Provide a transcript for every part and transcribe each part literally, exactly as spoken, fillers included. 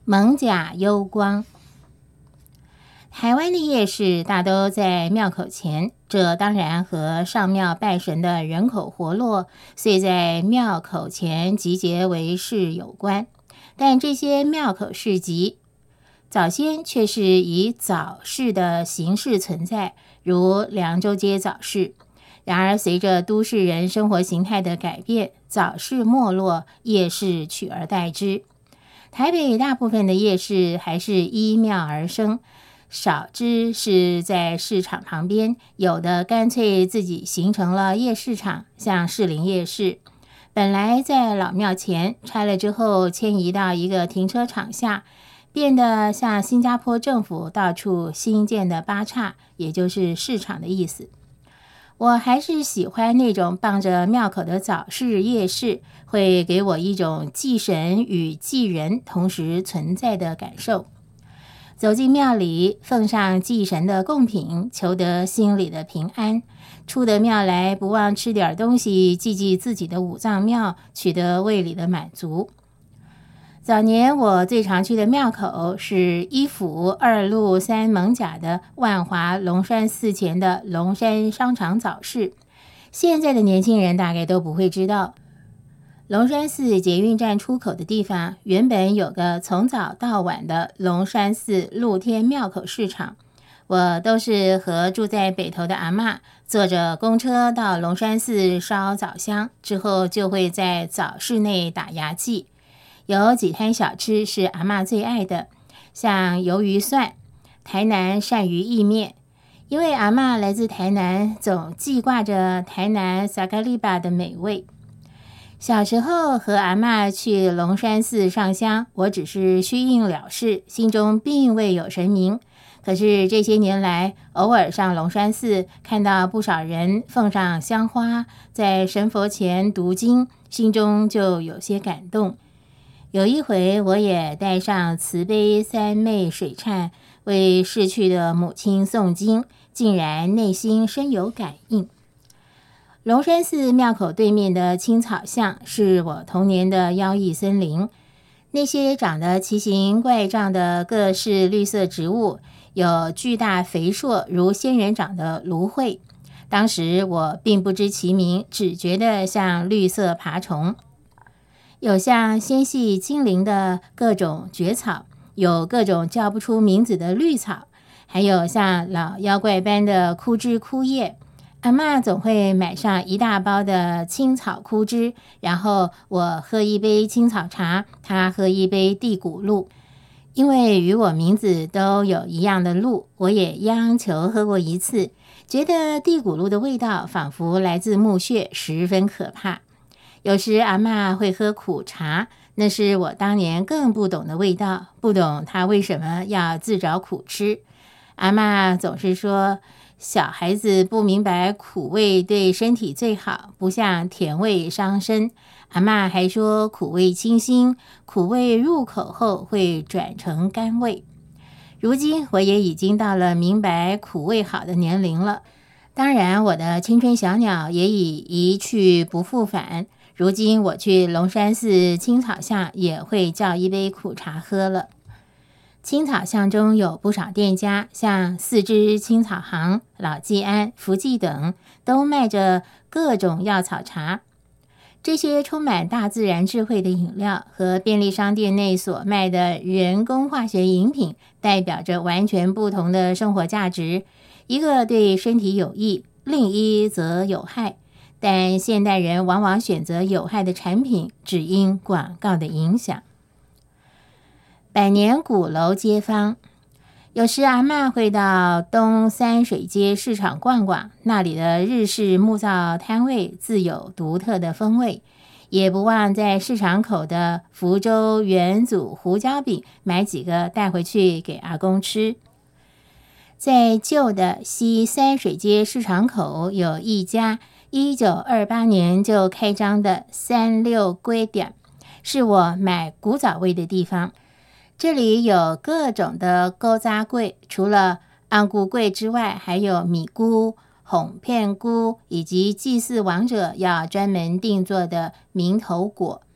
蒙甲幽光。台湾的夜市大都在庙口前，这当然和上庙拜神的人口活络，遂在庙口前集结为市有关。但这些庙口市集早先却是以早市的形式存在，如凉州街早市。然而随着都市人生活形态的改变，早市没落，夜市取而代之。台北大部分的夜市还是依庙而生，少之是在市场旁边，有的干脆自己形成了夜市场，像士林夜市，本来在老庙前，拆了之后迁移到一个停车场下，变得像新加坡政府到处新建的八岔，也就是市场的意思。我还是喜欢那种傍着庙口的早市夜市，会给我一种祭神与祭人同时存在的感受。走进庙里，奉上祭神的贡品，求得心里的平安。出得庙来，不忘吃点东西，祭祭自己的五脏庙，取得胃里的满足。早年我最常去的庙口是一府二路三艋甲的万华龙山寺前的龙山商场早市。现在的年轻人大概都不会知道，龙山寺捷运站出口的地方原本有个从早到晚的龙山寺露天庙口市场。我都是和住在北投的阿嬷坐着公车到龙山寺烧早香，之后就会在早市内打牙祭。有几摊小吃是阿嬷最爱的，像鱿鱼蒜、台南鳝鱼意面。因为阿嬷来自台南，总记挂着台南萨卡利巴的美味。小时候和阿嬷去龙山寺上香，我只是虚应了事，心中并未有神明。可是这些年来，偶尔上龙山寺，看到不少人奉上香花，在神佛前读经，心中就有些感动。有一回，我也带上慈悲三昧水忏，为逝去的母亲诵经，竟然内心深有感应。龙山寺庙口对面的青草巷是我童年的妖异森林，那些长得奇形怪状的各式绿色植物，有巨大肥硕如仙人掌的芦荟，当时我并不知其名，只觉得像绿色爬虫。有像纤细精灵的各种蕨草，有各种叫不出名字的绿草，还有像老妖怪般的枯枝枯叶。阿嬷总会买上一大包的青草枯枝，然后我喝一杯青草茶，她喝一杯地骨露。因为与我名字都有一样的露，我也央求喝过一次，觉得地骨露的味道仿佛来自墓穴，十分可怕。有时阿嬷会喝苦茶，那是我当年更不懂的味道，不懂她为什么要自找苦吃。阿嬷总是说，小孩子不明白苦味对身体最好，不像甜味伤身。阿嬷还说苦味清新，苦味入口后会转成甘味。如今我也已经到了明白苦味好的年龄了，当然我的青春小鸟也已一去不复返。如今我去龙山寺青草巷也会叫一杯苦茶喝了。青草巷中有不少店家，像四枝青草行、老季安、福记等，都卖着各种药草茶。这些充满大自然智慧的饮料和便利商店内所卖的人工化学饮品，代表着完全不同的生活价值，一个对身体有益，另一则有害。但现代人往往选择有害的产品，只因广告的影响。百年鼓楼街坊，有时阿嬷会到东三水街市场逛逛，那里的日式木造摊位自有独特的风味，也不忘在市场口的福州元祖胡椒饼买几个带回去给阿公吃。在旧的西三水街市场口有一家一九二八年就开张的三六龟店，是我买古早味的地方。这里有各种的勾扎粿，除了安菇粿之外，还有米菇、哄片菇，以及祭祀王者要专门定做的名头果。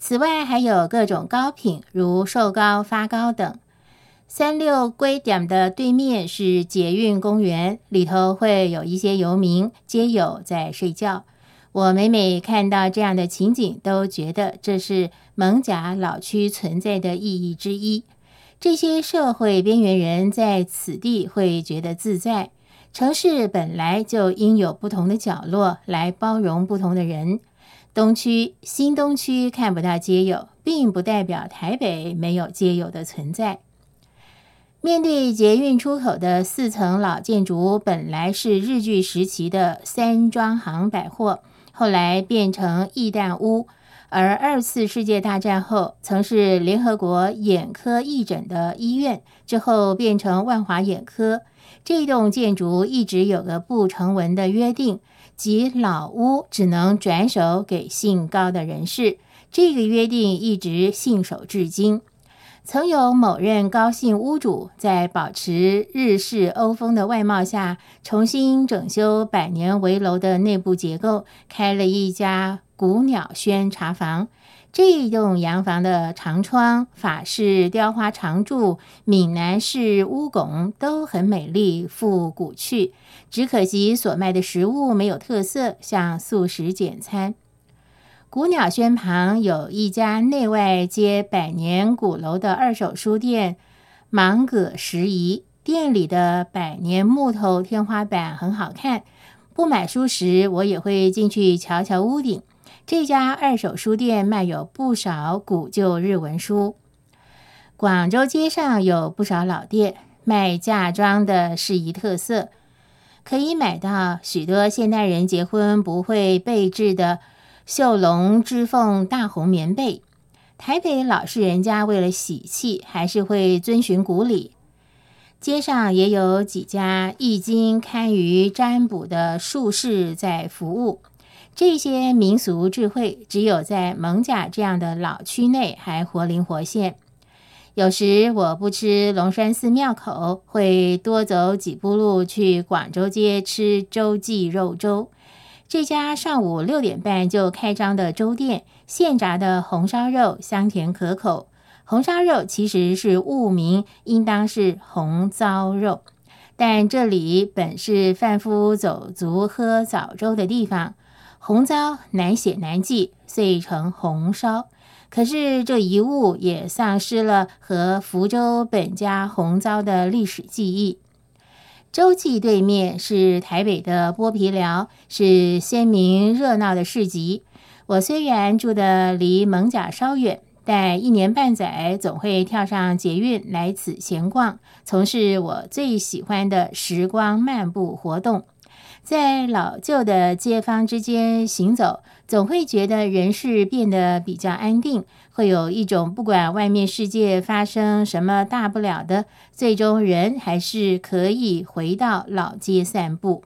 此外还有各种糕品，如寿糕、发糕等。三六龟点的对面是捷运公园，里头会有一些游民，皆有在睡觉。我每每看到这样的情景，都觉得这是艋舺老区存在的意义之一。这些社会边缘人在此地会觉得自在。城市本来就应有不同的角落来包容不同的人。东区、新东区看不到街友，并不代表台北没有街友的存在。面对捷运出口的四层老建筑，本来是日据时期的三庄行百货，后来变成义弹屋，而二次世界大战后曾是联合国眼科义诊的医院，之后变成万华眼科。这栋建筑一直有个不成文的约定，即老屋只能转手给姓高的人士，这个约定一直信守至今。曾有某任高姓屋主在保持日式欧风的外貌下，重新整修百年围楼的内部结构，开了一家古鸟轩茶房。这一栋洋房的长窗、法式雕花长柱、闽南式屋拱都很美丽，复古趣，只可惜所卖的食物没有特色，像素食简餐。古鸟轩旁有一家内外皆百年古楼的二手书店芒葛拾遗，店里的百年木头天花板很好看，不买书时我也会进去瞧瞧屋顶。这家二手书店卖有不少古旧日文书。广州街上有不少老店，卖嫁妆的适宜特色，可以买到许多现代人结婚不会备置的绣龙织凤大红棉被。台北老式人家为了喜气，还是会遵循古礼。街上也有几家易经堪舆占卜的术士在服务。这些民俗智慧只有在艋舺这样的老区内还活灵活现。有时我不吃龙山寺庙口，会多走几步路去广州街吃周记肉粥。这家上午六点半就开张的粥店，现炸的红烧肉香甜可口。红烧肉其实是误名，应当是红糟肉，但这里本是贩夫走卒喝早粥的地方。红糟难写难记，遂成红烧。可是这一误也丧失了和福州本家红糟的历史记忆。洲际对面是台北的剥皮寮，是鲜明热闹的市集。我虽然住得离艋舺稍远，但一年半载总会跳上捷运来此闲逛，从事我最喜欢的时光漫步活动。在老旧的街坊之间行走，总会觉得人事变得比较安定，会有一种不管外面世界发生什么大不了的，最终人还是可以回到老街散步。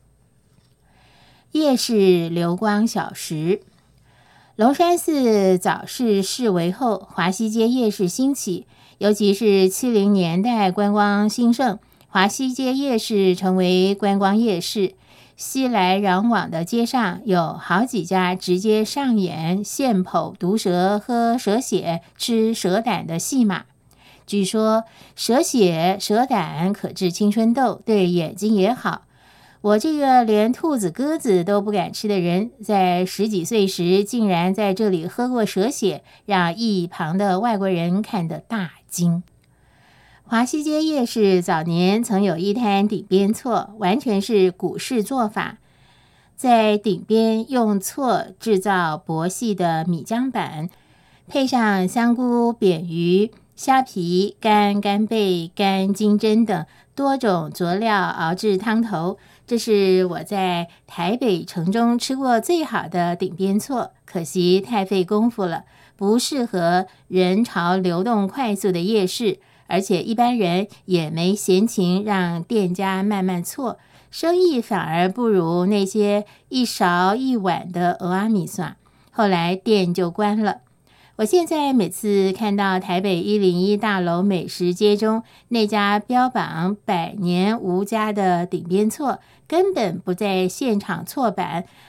夜市流光小食。龙山寺早市式微后，华西街夜市兴起，尤其是七零年代观光兴盛，华西街夜市成为观光夜市。熙来攘往的街上有好几家直接上演现剖毒蛇、喝蛇血、吃蛇胆的戏码。据说蛇血、蛇胆可治青春痘，对眼睛也好。我这个连兔子鸽子都不敢吃的人，在十几岁时竟然在这里喝过蛇血，让一旁的外国人看得大惊。华西街夜市早年曾有一摊顶边错，完全是古式做法，在顶边用错制造薄细的米浆板，配上香菇、扁鱼、虾皮、干干贝、干金针等多种佐料熬制汤头。这是我在台北城中吃过最好的顶边错，可惜太费功夫了，不适合人潮流动快速的夜市，而且一般人也没闲情让店家慢慢错，生意反而不如那些一勺一碗的蚵仔米线。后来店就关了。我现在每次看到台北一零一大楼美食街中那家标榜百年无家的顶边错，根本不在现场错板，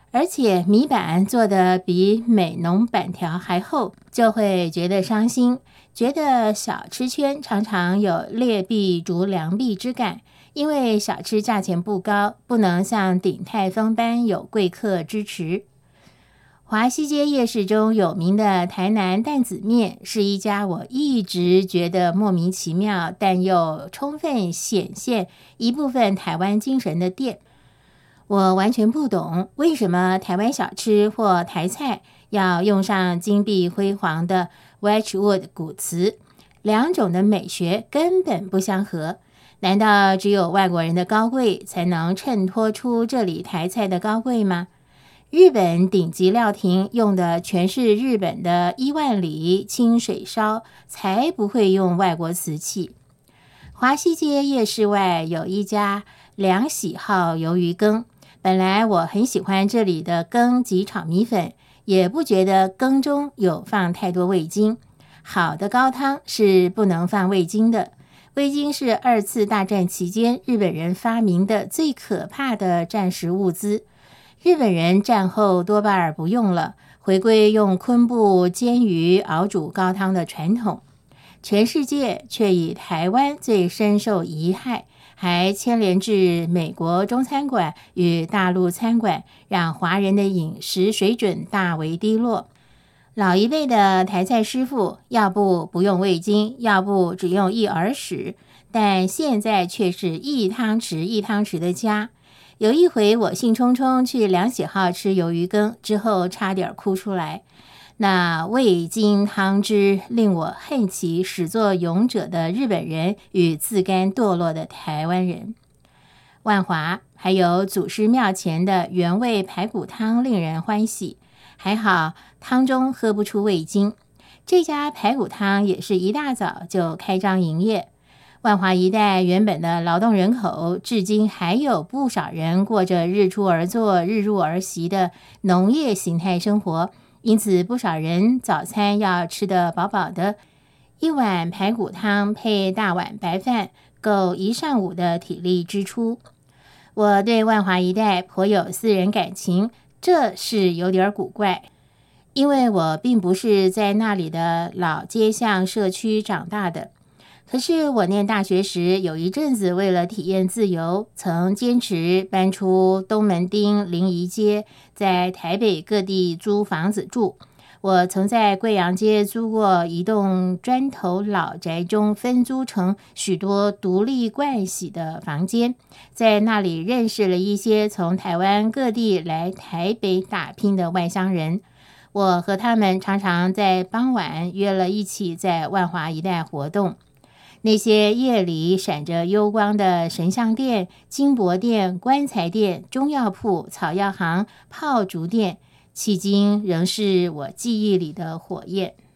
而且米板做得比美浓板条还厚，就会觉得伤心，觉得小吃圈常常有劣币逐良币之感，因为小吃价钱不高，不能像鼎泰丰般有贵客支持。华西街夜市中有名的台南担子面是一家我一直觉得莫名其妙，但又充分显现一部分台湾精神的店。我完全不懂为什么台湾小吃或台菜要用上金碧辉煌的 Wedgwood 骨瓷，两种的美学根本不相合。难道只有外国人的高贵才能衬托出这里台菜的高贵吗？日本顶级料亭用的全是日本的一万里清水烧，才不会用外国瓷器。华西街夜市外有一家梁喜号鱿鱼羹，本来我很喜欢这里的羹及炒米粉，也不觉得羹中有放太多味精。好的高汤是不能放味精的，味精是二次大战期间日本人发明的最可怕的战时物资。日本人战后多半儿不用了，回归用昆布煎鱼熬煮高汤的传统。全世界却以台湾最深受遗害，还牵连至美国中餐馆与大陆餐馆，让华人的饮食水准大为低落。老一辈的台菜师傅要不不用味精，要不只用一耳屎，但现在却是一汤匙一汤匙的加。有一回我兴冲冲去梁喜号吃鱿鱼羹，之后差点哭出来。那味精汤汁令我恨起始作俑者的日本人与自甘堕落的台湾人。万华还有祖师庙前的原味排骨汤令人欢喜，还好汤中喝不出味精。这家排骨汤也是一大早就开张营业。万华一带原本的劳动人口，至今还有不少人过着日出而作、日入而息的农业形态生活，因此不少人早餐要吃得饱饱的，一碗排骨汤配大碗白饭，够一上午的体力支出。我对万华一带颇有私人感情，这是有点古怪，因为我并不是在那里的老街巷社区长大的。可是我念大学时，有一阵子为了体验自由，曾坚持搬出东门町临沂街，在台北各地租房子住。我曾在贵阳街租过一栋砖头老宅中分租成许多独立盥洗的房间，在那里认识了一些从台湾各地来台北打拼的外乡人。我和他们常常在傍晚约了一起在万华一带活动。那些夜里闪着幽光的神像店、金箔店、棺材店、中药铺、草药行、炮竹店，迄今仍是我记忆里的火焰。